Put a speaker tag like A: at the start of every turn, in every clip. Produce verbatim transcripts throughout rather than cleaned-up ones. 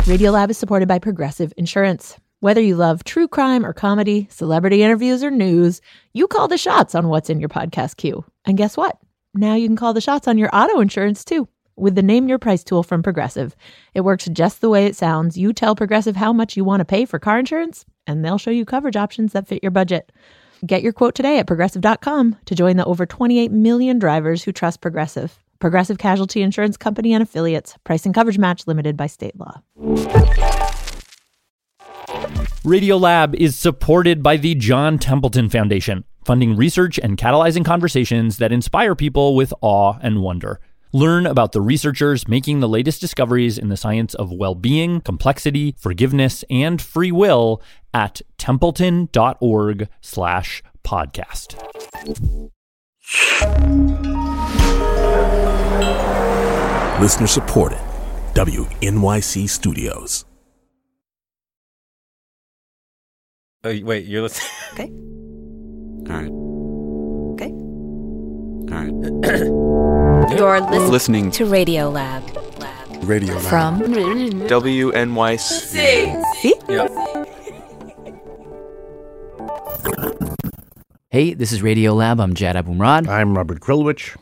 A: Radiolab is supported by Progressive Insurance. Whether you love true crime or comedy, celebrity interviews or news, you call the shots on what's in your podcast queue. And guess what? Now you can call the shots on your auto insurance too with the Name Your Price tool from Progressive. It works just the way it sounds. You tell Progressive how much you want to pay for car insurance, and they'll show you coverage options that fit your budget. Get your quote today at progressive dot com to join the over twenty-eight million drivers who trust Progressive. Progressive Casualty Insurance Company and Affiliates. Price and coverage match limited by state law.
B: Radiolab is supported by the John Templeton Foundation, funding research and catalyzing conversations that inspire people with awe and wonder. Learn about the researchers making the latest discoveries in the science of well-being, complexity, forgiveness, and free will at templeton.org slash podcast.
C: Listener supported. W N Y C Studios.
D: Oh, wait, you're listening.
E: Okay.
F: All right.
E: Okay.
F: All right.
E: You're listening,
F: Listening
E: to Radiolab. Lab.
C: Radio Lab.
E: From
F: W N Y C.
E: See?
D: Yeah.
G: Hey, this is Radiolab. I'm Jad Abumrad.
H: I'm Robert Krulwich.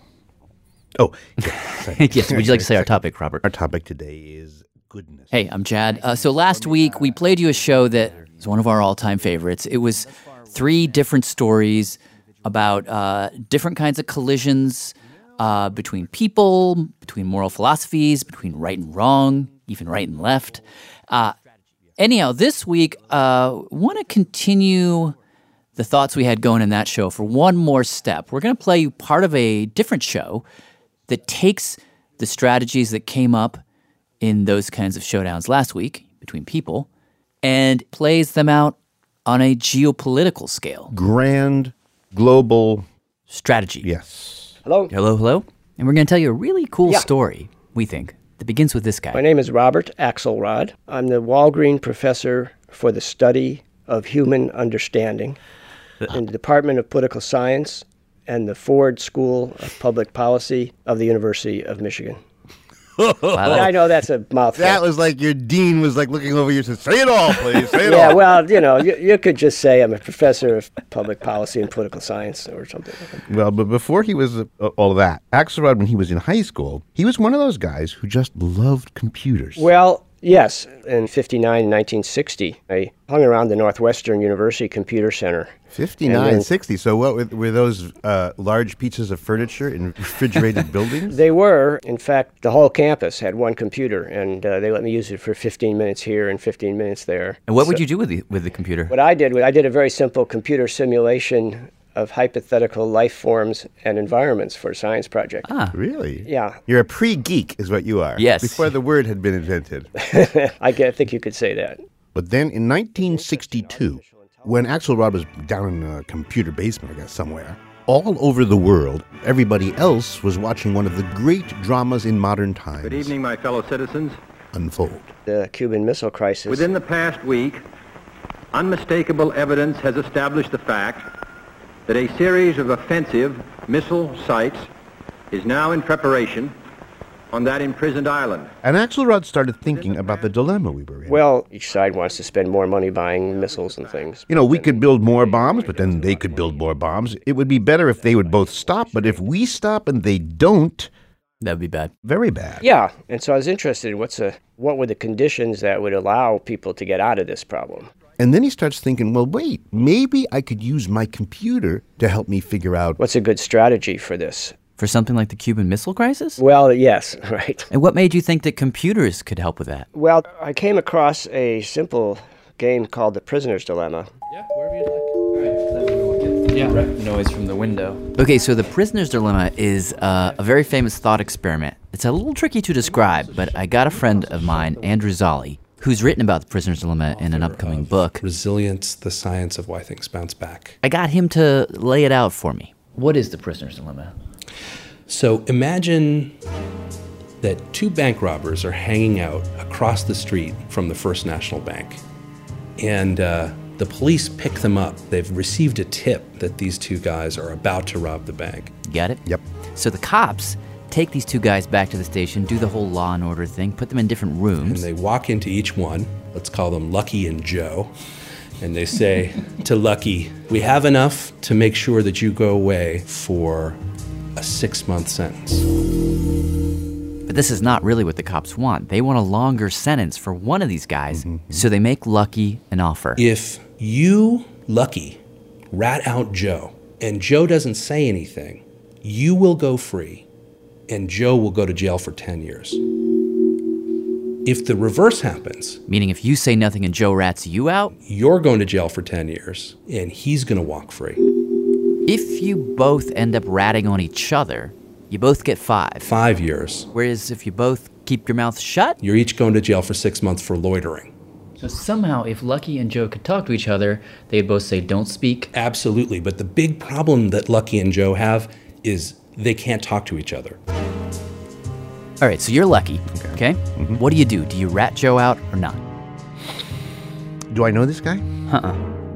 H: Oh,
G: Yes, would you like to say our topic, Robert?
H: Our topic today is goodness.
G: Hey, I'm Jad. Uh, so last week, we played you a show that is one of our all-time favorites. It was three different stories about uh, different kinds of collisions uh, between people, between moral philosophies, between right and wrong, even right and left. Uh, anyhow, this week, uh, want to continue the thoughts we had going in that show for one more step. We're going to play you part of a different show that takes the strategies that came up in those kinds of showdowns last week between people and plays them out on a geopolitical scale.
H: Grand, global
G: Strategy.
H: Yes.
I: Hello.
G: Hello, hello. And we're going to tell you a really cool
I: Yeah.
G: story, we think, that begins with this guy.
I: My name is Robert Axelrod. I'm the Walgreen Professor for the Study of Human Understanding in the Department of Political Science and the Ford School of Public Policy of the University of Michigan.
G: Wow, that-
I: I know that's a mouthful.
H: That was like your dean was like looking over you and said, say it all, please. Say it
I: yeah,
H: all.
I: well, you know, you, you could just say I'm a professor of public policy and political science or something.
H: Well, but before he was uh, all of that, Axelrod, when he was in high school, he was one of those guys who just loved computers.
I: Well, yes. In fifty-nine and nineteen sixty, I hung around the Northwestern University Computer Center.
H: fifty-nine,
I: And then-
H: sixty. So what were, were those uh, large pieces of furniture in refrigerated buildings?
I: They were. In fact, the whole campus had one computer, and uh, they let me use it for fifteen minutes here and fifteen minutes there.
G: and what would
I: So
G: you do with the, with the computer?
I: What I did was I did a very simple computer simulation of hypothetical life forms and environments for a science project.
G: Ah,
H: Really?
I: Yeah,
H: You're a pre-geek is what you are.
G: Yes.
H: Before the word had been invented.
I: I get- I think you could say that.
H: But then in nineteen sixty-two, when Axelrod was down in a computer basement, I guess, somewhere, all over the world, everybody else was watching one of the great dramas in modern times
J: Good evening, my fellow citizens.
H: unfold.
I: The Cuban Missile Crisis.
J: Within the past week, unmistakable evidence has established the fact that a series of offensive missile sites is now in preparation on that imprisoned island.
H: And Axelrod started thinking about the dilemma we were in.
I: Well, each side wants to spend more money buying missiles and things.
H: You know, we could build more bombs, but then they could build more bombs. It would be better if they would both stop, but if we stop and they don't,
G: that would be bad.
H: very bad.
I: Yeah, and so I was interested in what's a, what were the conditions that would allow people to get out of this problem.
H: And then he starts thinking, well, wait, maybe I could use my computer to help me figure out.
I: What's a good strategy for this?
G: For something like the Cuban Missile Crisis?
I: Well, yes, right.
G: And what made you think that computers could help with that?
I: Well, I came across a simple game called The Prisoner's Dilemma.
D: Yeah, wherever you'd like. All right, let me go get yeah. noise from the window.
G: Okay, so the Prisoner's Dilemma is uh, a very famous thought experiment. It's a little tricky to describe, but I got a friend of mine, Andrew Zolli, who's written about the Prisoner's Dilemma in an upcoming book.
K: Resilience, the science of why things bounce back.
G: I got him to lay it out for me. What is the Prisoner's Dilemma?
K: So imagine that two bank robbers are hanging out across the street from the First National Bank. And uh, the police pick them up. They've received a tip that these two guys are about to rob the bank.
G: Got it?
H: Yep.
G: So the cops take these two guys back to the station, do the whole Law and Order thing, put them in different rooms.
K: And they walk into each one. Let's call them Lucky and Joe. And they say to Lucky, we have enough to make sure that you go away for a six-month sentence.
G: But this is not really what the cops want. They want a longer sentence for one of these guys, mm-hmm. so they make Lucky an offer.
K: If you, Lucky, rat out Joe, and Joe doesn't say anything, you will go free, and Joe will go to jail for ten years. If the reverse happens...
G: Meaning if you say nothing and Joe rats you out?
K: You're going to jail for ten years, and he's going to walk free.
G: If you both end up ratting on each other, you both get five.
K: Five years.
G: Whereas if you both keep your mouth shut...
K: You're each going to jail for six months for loitering.
D: So somehow, if Lucky and Joe could talk to each other, they'd both say, don't speak?
K: Absolutely, but the big problem that Lucky and Joe have is they can't talk to each other.
G: All right, so you're Lucky, okay? okay? Mm-hmm. What do you do? Do you rat Joe out or not?
H: Do I know this guy?
G: Uh-uh.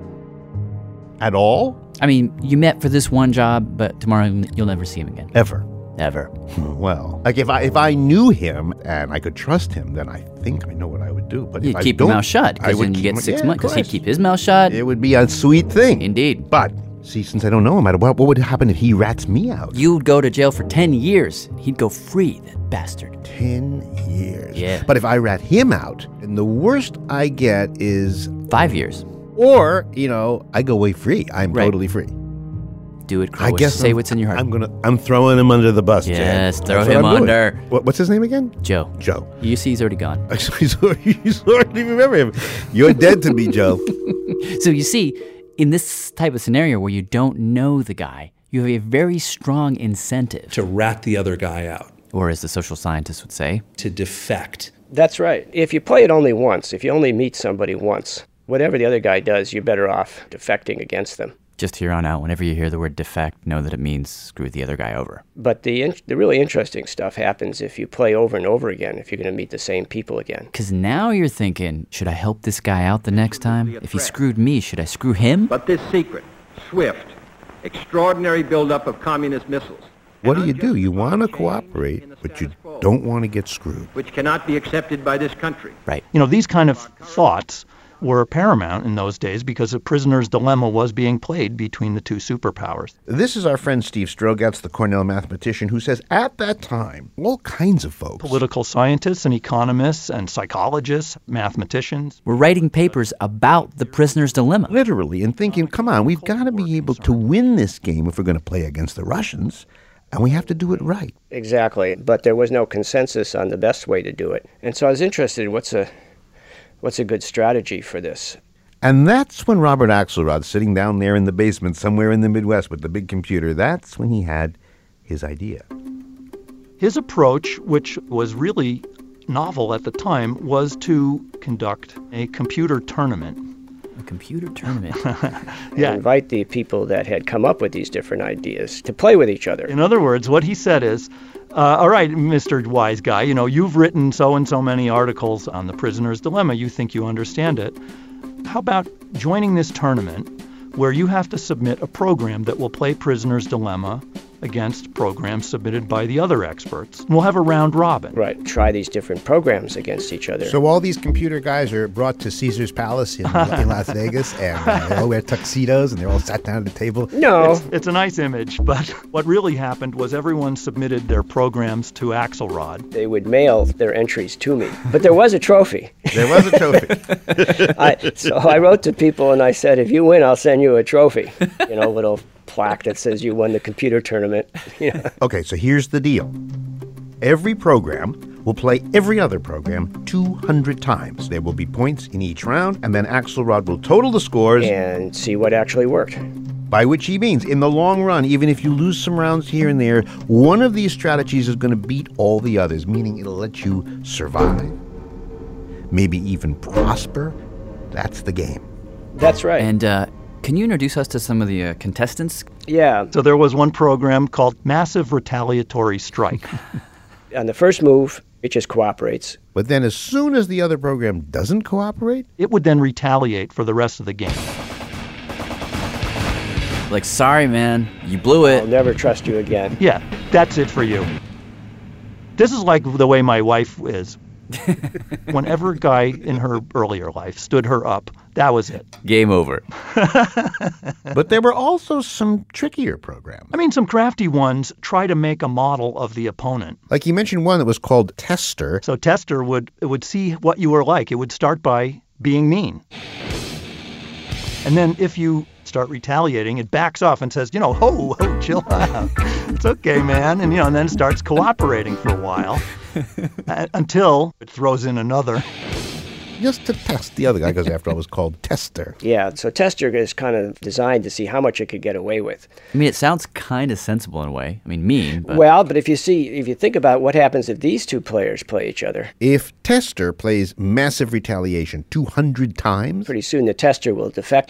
H: At all?
G: I mean, you met for this one job, but tomorrow you'll never see him again.
H: Ever?
G: Ever.
H: Well, like if I if I knew him and I could trust him, then I think I know what I would do. But
G: you'd
H: if
G: keep
H: I
G: your
H: don't,
G: mouth shut, because then you get six yeah, months, because he'd keep his mouth shut.
H: It would be a sweet thing.
G: Indeed.
H: But, see, since I don't know him, what, what would happen if he rats me out?
G: You'd go to jail for ten years. He'd go free, that bastard.
H: Ten years?
G: Yeah.
H: But if I rat him out, and the worst I get is...
G: Five years.
H: Or, you know, I go away free. I'm right. totally free.
G: Do it, Crow.
H: I guess
G: say
H: I'm,
G: what's in your heart.
H: I'm gonna. I'm throwing him under the bus.
G: Yes,
H: Jan.
G: throw
H: That's
G: him under.
H: What, what's his name again?
G: Joe.
H: Joe.
G: You see, he's already gone.
H: he's already, he's already remember him. You're dead to me, Joe.
G: So you see, in this type of scenario where you don't know the guy, you have a very strong incentive
K: to rat the other guy out,
G: or as the social scientists would say,
K: to defect.
I: That's right. If you play it only once, if you only meet somebody once, whatever the other guy does, you're better off defecting against them.
G: Just here on out, whenever you hear the word defect, know that it means screw the other guy over.
I: But the in- the really interesting stuff happens if you play over and over again, if you're going to meet the same people again.
G: Because now you're thinking, should I help this guy out the next time? If he screwed me, should I screw him?
J: But this secret, swift, extraordinary buildup of communist missiles.
H: What do you do? You want to cooperate, but you don't want to get screwed.
J: Which cannot be accepted by this country.
G: Right.
L: You know, these kind of thoughts were paramount in those days because a prisoner's dilemma was being played between the two superpowers.
H: This is our friend Steve Strogatz, the Cornell mathematician, who says at that time, all kinds of folks,
L: political scientists and economists and psychologists, mathematicians,
G: were writing papers about the prisoner's dilemma.
H: Literally, and thinking, come on, we've got to be able to win this game if we're going to play against the Russians. And we have to do it right.
I: Exactly. But there was no consensus on the best way to do it. And so I was interested, what's a what's a good strategy for this?
H: And that's when Robert Axelrod, sitting down there in the basement somewhere in the Midwest with the big computer, that's when he had his idea.
L: His approach, which was really novel at the time, was to conduct a computer tournament.
G: A computer tournament.
L: Yeah.
I: Invite the people that had come up with these different ideas to play with each other.
L: In other words, what he said is, uh, all right, Mister Wise Guy, you know, you've written so and so many articles on the prisoner's dilemma. You think you understand it. How about joining this tournament where you have to submit a program that will play prisoner's dilemma against programs submitted by the other experts. And we'll have a round robin.
I: Right. Try these different programs against each other.
H: So all these computer guys are brought to Caesar's Palace in, in Las Vegas, and uh, they all wear tuxedos, and they're all sat down at the table?
I: No.
L: It's, it's a nice image, but what really happened was everyone submitted their programs to Axelrod.
I: They would mail their entries to me. But there was a trophy.
H: There was a trophy.
I: I, so I wrote to people, and I said, if you win, I'll send you a trophy. You know, a little plaque that says you won the computer tournament. You know.
H: Okay, so here's the deal. Every program will play every other program two hundred times. There will be points in each round, and then Axelrod will total the scores
I: and see what actually worked.
H: By which he means, in the long run, even if you lose some rounds here and there, one of these strategies is going to beat all the others, meaning it'll let you survive, maybe even prosper. That's the game.
I: That's right.
G: And, uh, can you introduce us to some of the uh, contestants?
I: Yeah.
L: So there was one program called Massive Retaliatory Strike.
I: On the first move, it just cooperates.
H: But then as soon as the other program doesn't cooperate,
L: it would then retaliate for the rest of the game.
G: Like, sorry, man, you blew it.
I: I'll never trust you again.
L: Yeah, that's it for you. This is like the way my wife is. Whenever a guy in her earlier life stood her up, that was it.
G: Game over.
H: But there were also some trickier programs.
L: I mean, some crafty ones try to make a model of the opponent.
H: Like you mentioned one that was called Tester.
L: So Tester would it would see what you were like. It would start by being mean. And then if you start retaliating, it backs off and says, you know, ho, ho, chill out. It's okay, man. And, you know, and then starts cooperating for a while until it throws in another.
H: Just to test the other guy, because after all, it was called Tester.
I: Yeah, so Tester is kind of designed to see how much it could get away with.
G: I mean, it sounds kind of sensible in a way. I mean, mean, but...
I: Well, but if you see, if you think about what happens if these two players play each other.
H: If Tester plays Massive Retaliation two hundred times...
I: Pretty soon the Tester will defect.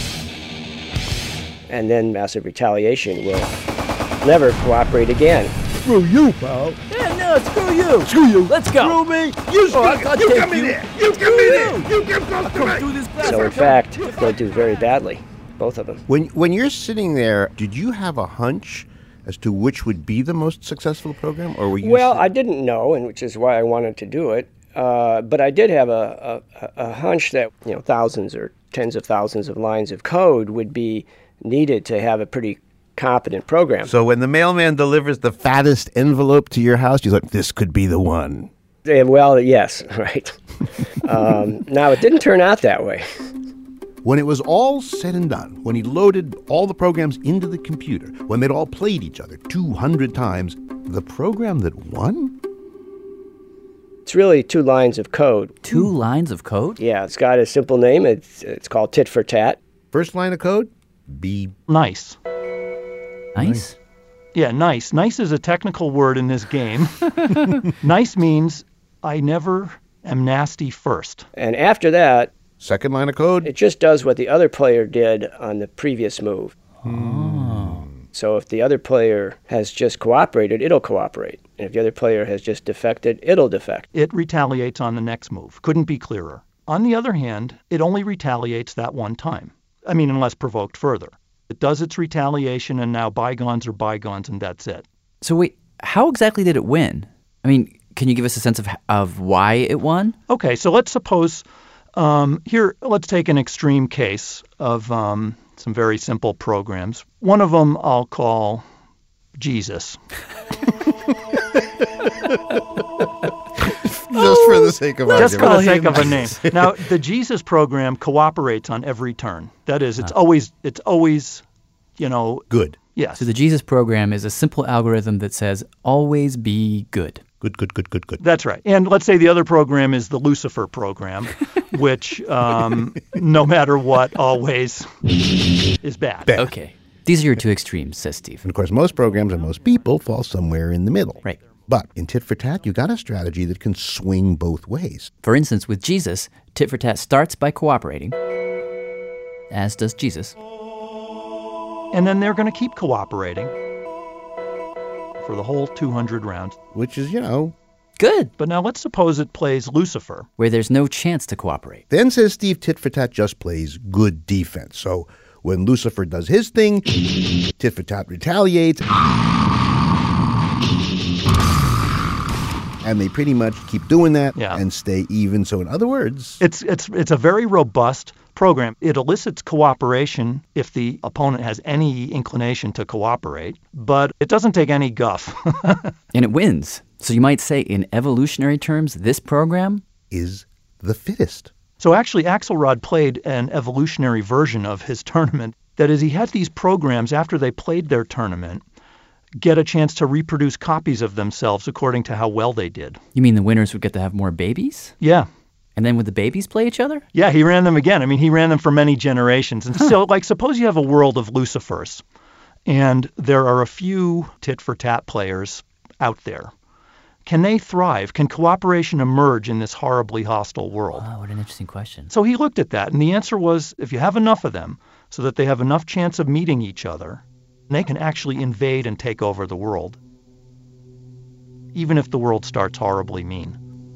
I: And then Massive Retaliation will never cooperate again.
M: Screw you, pal.
G: Yeah, no, screw you.
M: Screw you.
G: Let's go.
M: Screw me. You,
G: oh, I, I'll
M: you
G: take
M: come in
G: you.
M: there. You come in there. You come close to me.
G: Do this
I: So in fact, they'll do very badly, both of them.
H: When when you're sitting there, did you have a hunch as to which would be the most successful program, or were you?
I: Well, I didn't know, and which is why I wanted to do it. Uh, but I did have a, a, a hunch that you know thousands or tens of thousands of lines of code would be needed to have a pretty competent program.
H: So when the mailman delivers the fattest envelope to your house, you're like, this could be the one.
I: Uh, well, yes, right. um, now, it didn't turn out that way.
H: When it was all said and done, when he loaded all the programs into the computer, when they'd all played each other two hundred times, the program that won?
I: It's really two lines of code.
G: Two lines of code?
I: Yeah, it's got a simple name. It's, it's called Tit for Tat.
H: First line of code? Be
L: nice.
G: Nice?
L: Yeah, nice. Nice is a technical word in this game. Nice means I never am nasty first.
I: And after that,
H: second line of code,
I: it just does what the other player did on the previous move.
G: Oh.
I: So if the other player has just cooperated, it'll cooperate. And if the other player has just defected, it'll defect.
L: It retaliates on the next move. Couldn't be clearer. On the other hand, it only retaliates that one time. I mean, unless provoked further. It does its retaliation, and now bygones are bygones, and that's it.
G: So wait, how exactly did it win? I mean, can you give us a sense of of why it won?
L: Okay, so let's suppose, um, here, let's take an extreme case of um, some very simple programs. One of them I'll call Jesus.
H: Just for the sake of argument.
L: Just for the sake of a name. Now, the Jesus program cooperates on every turn. That is, it's
G: Huh.
L: always, it's always, you know.
H: Good.
L: Yes.
G: So the Jesus program is a simple algorithm that says always be good.
H: Good, good, good, good, good.
L: That's right. And let's say the other program is the Lucifer program, which um, no matter what, always is bad.
H: Bad.
G: Okay. These are your two extremes, says Steve.
H: And of course, most programs and most people fall somewhere in the middle.
G: Right.
H: But in Tit for Tat, you got a strategy that can swing both ways.
G: For instance, with Jesus, Tit for Tat starts by cooperating, as does Jesus.
L: And then they're going to keep cooperating for the whole two hundred rounds.
H: Which is, you know...
G: Good.
L: But now let's suppose it plays Lucifer.
G: Where there's no chance to cooperate.
H: Then, says Steve, Tit for Tat just plays good defense. So when Lucifer does his thing, Tit for Tat retaliates. And they pretty much keep doing that
L: Yeah.
H: and stay even. So in other words...
L: It's it's it's a very robust program. It elicits cooperation if the opponent has any inclination to cooperate, but it doesn't take any guff.
G: And it wins. So you might say, in evolutionary terms, this program
H: is the fittest.
L: So actually, Axelrod played an evolutionary version of his tournament. That is, he had these programs, after they played their tournament, get a chance to reproduce copies of themselves according to how well they did.
G: You mean the winners would get to have more babies?
L: Yeah.
G: And then would the babies play each other?
L: Yeah, he ran them again. I mean, he ran them for many generations. And so, like, suppose you have a world of Lucifers, and there are a few tit-for-tat players out there. Can they thrive? Can cooperation emerge in this horribly hostile world?
G: Oh, what an interesting question.
L: So he looked at that, and the answer was, if you have enough of them, so that they have enough chance of meeting each other, they can actually invade and take over the world, even if the world starts horribly mean.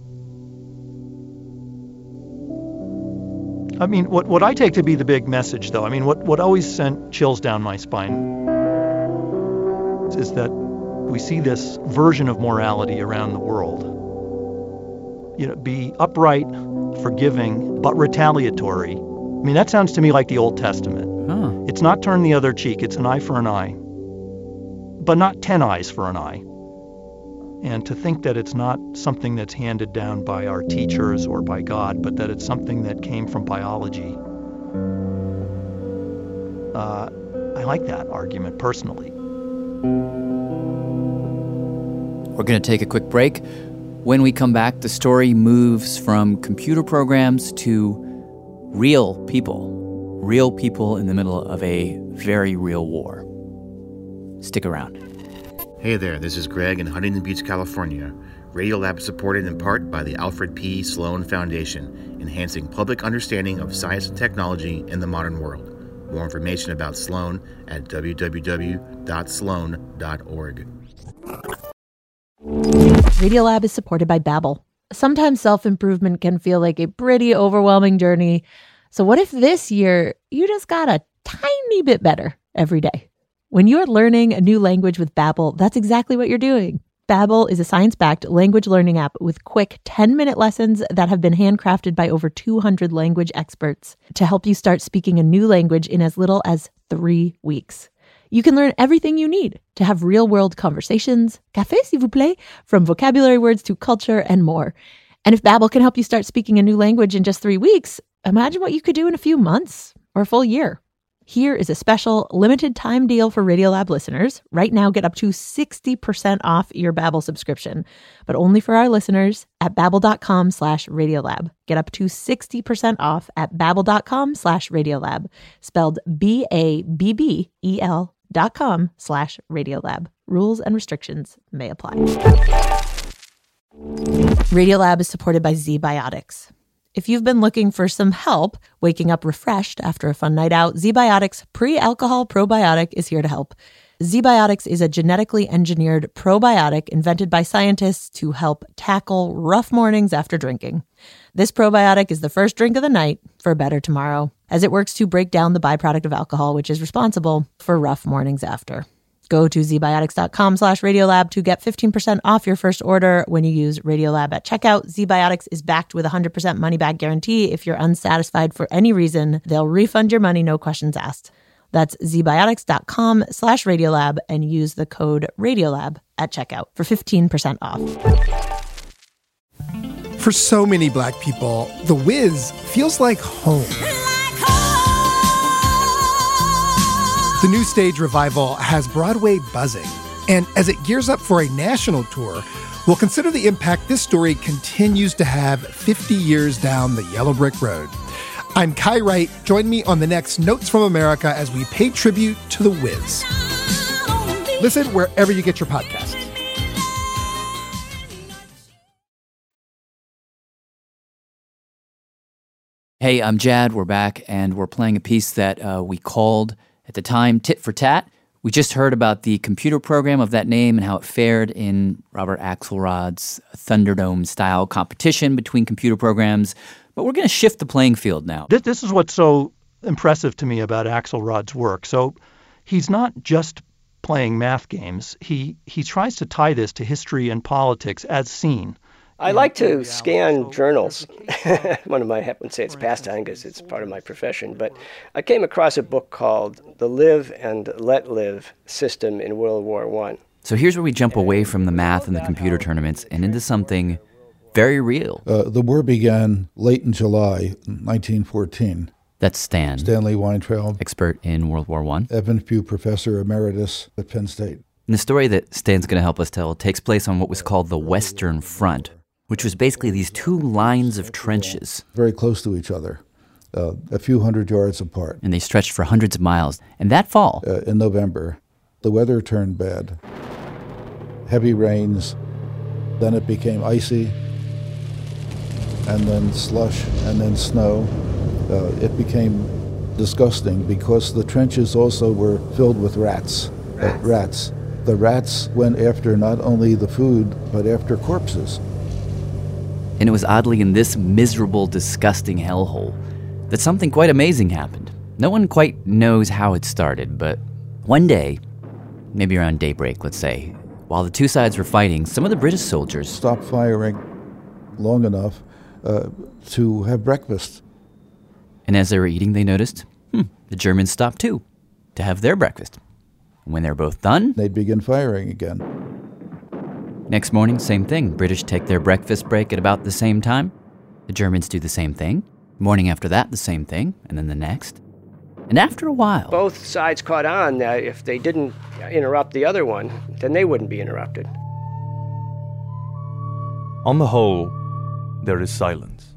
L: I mean, what, what I take to be the big message, though, I mean, what, what always sent chills down my spine is that We see this version of morality around the world. You know, be upright, forgiving, but retaliatory. I mean, that sounds to me like the Old Testament.
G: Huh.
L: It's not turn the other cheek, it's an eye for an eye. But not ten eyes for an eye. And to think that it's not something that's handed down by our teachers or by God, but that it's something that came from biology. Uh, I like that argument personally.
G: We're going to take a quick break. When we come back, the story moves from computer programs to real people. Real people in the middle of a very real war. Stick around.
N: Hey there, this is Greg in Huntington Beach, California. Radiolab is supported in part by the Alfred P. Sloan Foundation, enhancing public understanding of science and technology in the modern world. More information about Sloan at w w w dot sloan dot org.
A: Radiolab is supported by Babbel. Sometimes self-improvement can feel like a pretty overwhelming journey. So what if this year you just got a tiny bit better every day? When you're learning a new language with Babbel, that's exactly what you're doing. Babbel is a science-backed language learning app with quick ten-minute lessons that have been handcrafted by over two hundred language experts to help you start speaking a new language in as little as three weeks. You can learn everything you need to have real-world conversations, café s'il vous plaît, from vocabulary words to culture and more. And if Babbel can help you start speaking a new language in just three weeks, imagine what you could do in a few months or a full year. Here is a special limited time deal for Radiolab listeners. Right now, get up to sixty percent off your Babbel subscription, but only for our listeners at babbel.com slash Radiolab. Get up to sixty percent off at babbel.com slash Radiolab, spelled B A B B E L dot com slash Radiolab. Rules and restrictions may apply. Radiolab is supported by ZBiotics. If you've been looking for some help waking up refreshed after a fun night out, ZBiotics Pre-Alcohol Probiotic is here to help. ZBiotics is a genetically engineered probiotic invented by scientists to help tackle rough mornings after drinking. This probiotic is the first drink of the night for a better tomorrow, as it works to break down the byproduct of alcohol, which is responsible for rough mornings after. Go to zbiotics.com slash Radiolab to get fifteen percent off your first order when you use Radiolab at checkout. ZBiotics is backed with a one hundred percent money-back guarantee. If you're unsatisfied for any reason, they'll refund your money, no questions asked. That's zbiotics.com slash Radiolab and use the code Radiolab at checkout for fifteen percent off.
O: For so many Black people, The Wiz feels like home. The new stage revival has Broadway buzzing, and as it gears up for a national tour, we'll consider the impact this story continues to have fifty years down the yellow brick road. I'm Kai Wright. Join me on the next Notes from America as we pay tribute to The Wiz. Listen wherever you get your podcasts.
G: Hey, I'm Jad. We're back, and we're playing a piece that uh, we called, at the time, Tit for Tat. We just heard about the computer program of that name and how it fared in Robert Axelrod's Thunderdome-style competition between computer programs. But we're going to shift the playing field now.
L: This, this is what's so impressive to me about Axelrod's work. So he's not just playing math games. He, he tries to tie this to history and politics as seen.
I: I like to scan journals. One of my, I wouldn't say it's pastime because it's part of my profession, but I came across a book called The Live and Let Live System in World War One.
G: So here's where we jump away from the math and the computer tournaments and into something very real.
P: Uh, the war began late in July nineteen fourteen.
G: That's Stan.
P: Stanley Weintraub.
G: Expert in World War One.
P: Evans Pugh Professor Emeritus at Penn State.
G: And the story that Stan's going to help us tell takes place on what was called the Western Front, which was basically these two lines of trenches.
P: Very close to each other, uh, a few hundred yards apart.
G: And they stretched for hundreds of miles. And that fall,
P: Uh, in November, the weather turned bad. Heavy rains, then it became icy, and then slush, and then snow. Uh, it became disgusting because the trenches also were filled with rats. Uh, rats. The rats went after not only the food, but after corpses.
G: And it was oddly in this miserable, disgusting hellhole that something quite amazing happened. No one quite knows how it started, but one day, maybe around daybreak, let's say, While the two sides were fighting, some of the British soldiers
P: stopped firing long enough uh, to have breakfast.
G: And as they were eating, they noticed, hmm, the Germans stopped too, to have their breakfast. And when they're both done,
P: they'd begin firing again.
G: Next morning, same thing. British take their breakfast break at about the same time. The Germans do the same thing. Morning after that, the same thing. And then the next. And after a while,
I: both sides caught on that if they didn't interrupt the other one, then they wouldn't be interrupted.
Q: On the whole, there is silence.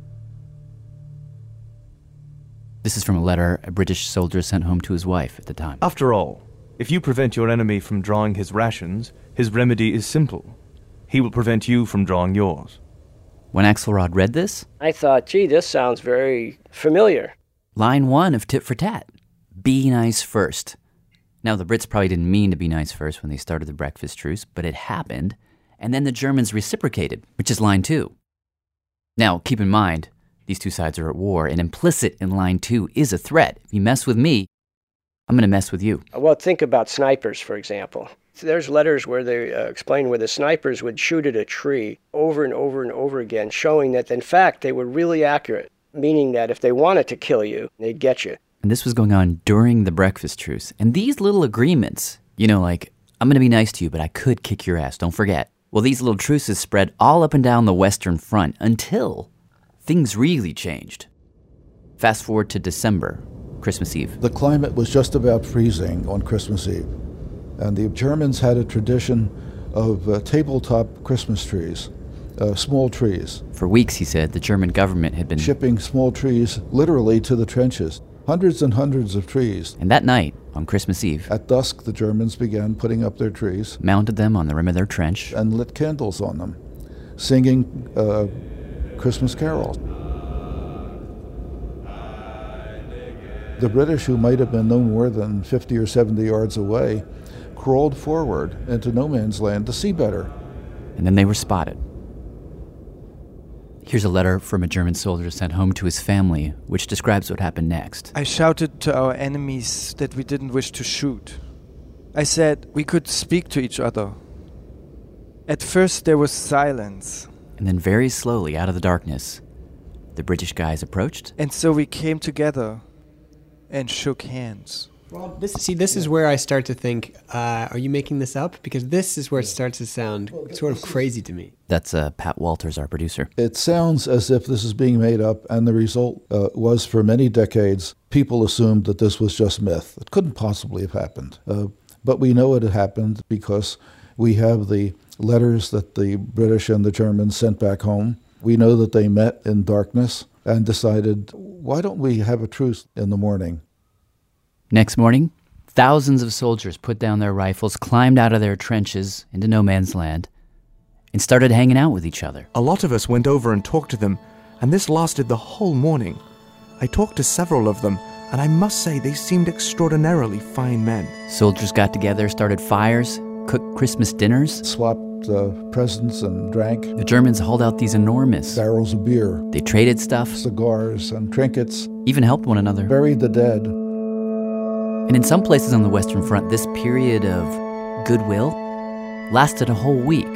G: This is from a letter a British soldier sent home to his wife at the time.
Q: After all, if you prevent your enemy from drawing his rations, his remedy is simple. He will prevent you from drawing yours.
G: When Axelrod read this,
I: I thought, gee, this sounds very familiar.
G: Line one of Tit for Tat. Be nice first. Now, the Brits probably didn't mean to be nice first when they started the breakfast truce, but it happened, and then the Germans reciprocated, which is line two. Now, keep in mind, these two sides are at war, and implicit in line two is a threat. If you mess with me, I'm going to mess with you.
I: Well, think about snipers, for example. There's letters where they uh, explain where the snipers would shoot at a tree over and over and over again, showing that, in fact, they were really accurate, meaning that if they wanted to kill you, they'd get you.
G: And this was going on during the breakfast truce. And these little agreements, you know, like, I'm going to be nice to you, but I could kick your ass, don't forget. Well, these little truces spread all up and down the Western Front until things really changed. Fast forward to December, Christmas Eve.
P: The climate was just about freezing on Christmas Eve. And the Germans had a tradition of uh, tabletop Christmas trees, uh, small trees.
G: For weeks, he said, the German government had been
P: shipping small trees literally to the trenches. Hundreds and hundreds of trees.
G: And that night, on Christmas Eve,
P: at dusk, the Germans began putting up their trees,
G: mounted them on the rim of their trench,
P: and lit candles on them, singing uh, Christmas carols. The British, who might have been no more than fifty or seventy yards away, crawled forward into no man's land to see better.
G: And then they were spotted. Here's a letter from a German soldier sent home to his family, which describes what happened next.
R: I shouted to our enemies that we didn't wish to shoot. I said we could speak to each other. At first there was silence.
G: And then very slowly, out of the darkness, the British guys approached.
R: And so we came together and shook hands.
S: Well, this, see, this is where I start to think, uh, are you making this up? Because this is where it starts to sound sort of crazy to me.
G: That's uh, Pat Walters, our producer.
P: It sounds as if this is being made up, and the result uh, was for many decades, people assumed that this was just myth. It couldn't possibly have happened. Uh, but we know it had happened because we have the letters that the British and the Germans sent back home. We know that they met in darkness and decided, why don't we have a truce in the morning?
G: Next morning, thousands of soldiers put down their rifles, climbed out of their trenches into no man's land, and started hanging out with each other.
T: A lot of us went over and talked to them, and this lasted the whole morning. I talked to several of them, and I must say they seemed extraordinarily fine men.
G: Soldiers got together, started fires, cooked Christmas dinners,
P: swapped uh, presents and drank.
G: The Germans hauled out these enormous
P: barrels of beer.
G: They traded stuff,
P: cigars and trinkets,
G: even helped one another,
P: buried the dead.
G: And in some places on the Western Front, this period of goodwill lasted a whole week.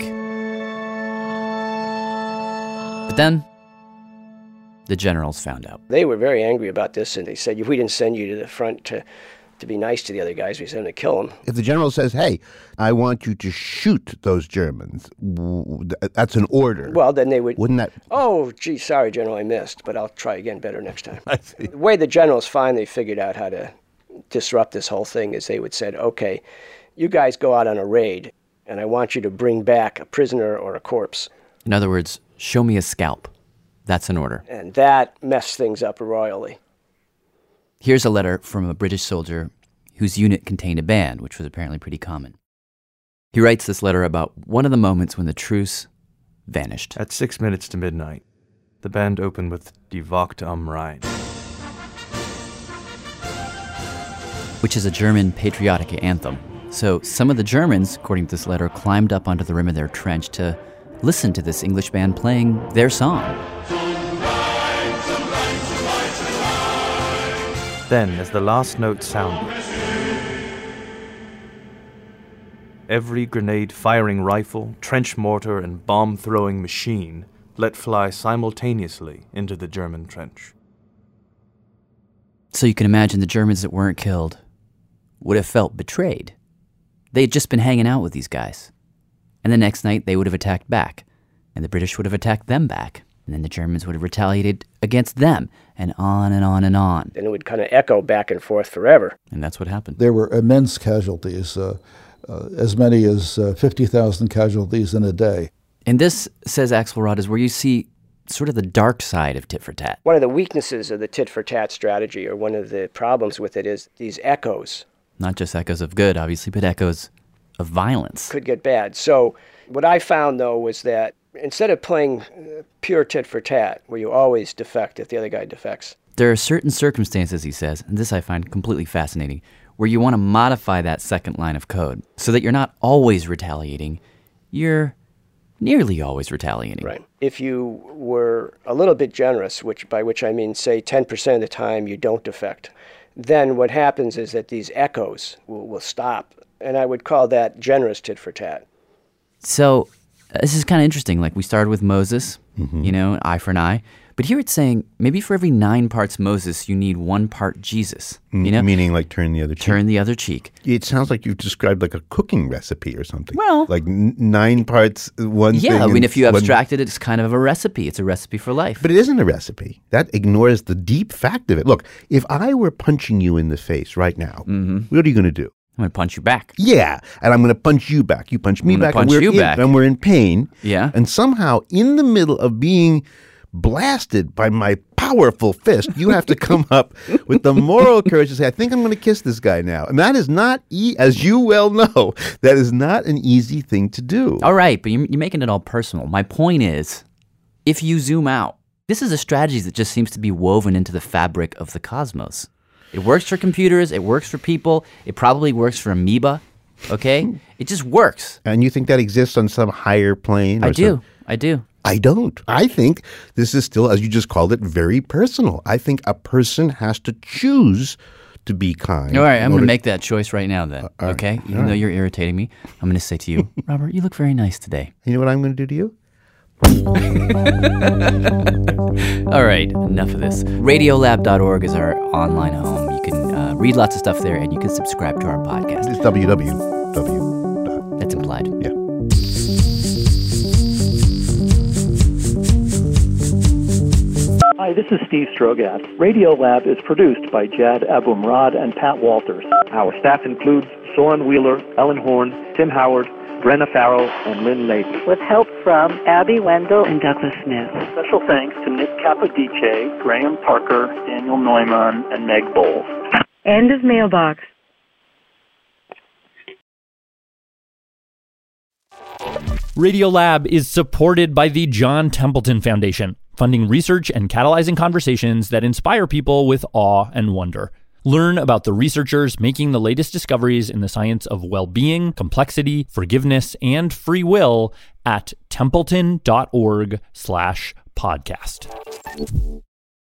G: But then, the generals found out.
I: They were very angry about this, and they said, we didn't send you to the front to, to be nice to the other guys. We sent them to kill them.
H: If the general says, hey, I want you to shoot those Germans, that's an order.
I: Well, then they would...
H: Wouldn't that...
I: Oh, gee, sorry, General, I missed, but I'll try again better next time. I see. The way the generals finally figured out how to disrupt this whole thing is they would say, okay, you guys go out on a raid, and I want you to bring back a prisoner or a corpse.
G: In other words, show me a scalp. That's an order.
I: And that messed things up royally.
G: Here's a letter from a British soldier whose unit contained a band, which was apparently pretty common. He writes this letter about one of the moments when the truce vanished.
Q: At six minutes to midnight, the band opened with Die Wacht am Rhein,
G: which is a German patriotic anthem. So some of the Germans, according to this letter, climbed up onto the rim of their trench to listen to this English band playing their song.
Q: Then, as the last note sounded, every grenade-firing rifle, trench mortar, and bomb-throwing machine let fly simultaneously into the German trench.
G: So you can imagine the Germans that weren't killed would have felt betrayed. They had just been hanging out with these guys. And the next night, they would have attacked back. And the British would have attacked them back. And then the Germans would have retaliated against them. And on and on and on.
I: And it would kind of echo back and forth forever.
G: And that's what happened.
P: There were immense casualties, uh, uh, as many as uh, fifty thousand casualties in a day.
G: And this, says Axelrod, is where you see sort of the dark side of tit for tat.
I: One of the weaknesses of the tit for tat strategy, or one of the problems with it, is these echoes.
G: Not just echoes of good, obviously, but echoes of violence.
I: Could get bad. So what I found, though, was that instead of playing pure tit for tat, where you always defect if the other guy defects.
G: There are certain circumstances, he says, and this I find completely fascinating, where you want to modify that second line of code so that you're not always retaliating, you're nearly always retaliating.
I: Right. If you were a little bit generous, which by which I mean, say, ten percent of the time you don't defect, then what happens is that these echoes will, will stop. And I would call that generous tit for tat.
G: So this is kind of interesting. Like we started with Moses,
H: Mm-hmm.
G: you know, eye for an eye. But here it's saying maybe for every nine parts Moses, you need one part Jesus. You know,
H: meaning like turn the other cheek.
G: turn the other cheek.
H: It sounds like you've described like a cooking recipe or something.
G: Well,
H: like n- nine parts, one thing.
G: Yeah, I mean,
H: and
G: if you
H: one-
G: abstract it, it's kind of a recipe. It's a recipe for life.
H: But it isn't a recipe. That ignores the deep fact of it. Look, if I were punching you in the face right now,
G: Mm-hmm.
H: what are you going to do?
G: I'm going to punch you back.
H: Yeah, and I'm going to punch you back. You punch me
G: I'm gonna
H: back,
G: punch
H: and we're
G: you
H: in,
G: back.
H: and we're in pain.
G: Yeah.
H: And somehow, in the middle of being blasted by my powerful fist, you have to come up with the moral courage to say, I think I'm going to kiss this guy now. And that is not, e- as you well know, that is not an easy thing to do.
G: All right, but you're, you're making it all personal. My point is, if you zoom out, this is a strategy that just seems to be woven into the fabric of the cosmos. It works for computers. It works for people. It probably works for amoeba. Okay? It just works.
H: And you think that exists on some higher plane?
G: I
H: or
G: do.
H: some-
G: I do.
H: I don't. I think this is still, as you just called it, very personal. I think a person has to choose to be kind.
G: All right,
H: in
G: I'm going
H: order-
G: to make that choice right now then,
H: all right,
G: okay?
H: all
G: Even though
H: right.
G: you're irritating me, I'm going to say to you, Robert, you look very nice today.
H: You know what I'm going to do to you?
G: All right, enough of this. Radiolab dot org is our online home. You can uh, read lots of stuff there, and you can subscribe to our podcast.
H: It's w w w.
G: That's implied.
H: Yeah.
L: Hi, this is Steve Strogat. Radiolab is produced by Jad Abumrad and Pat Walters.
U: Our staff includes Soren Wheeler, Ellen Horn, Tim Howard, Brenna Farrell, and Lynn Layton.
V: With help from Abby Wendell and Douglas Smith.
L: Special thanks to Nick Capodice, Graham Parker, Daniel Neumann, and Meg Bowles.
V: End of mailbox.
B: Radiolab is supported by the John Templeton Foundation, funding research and catalyzing conversations that inspire people with awe and wonder. Learn about the researchers making the latest discoveries in the science of well-being, complexity, forgiveness, and free will at templeton dot org slash podcast.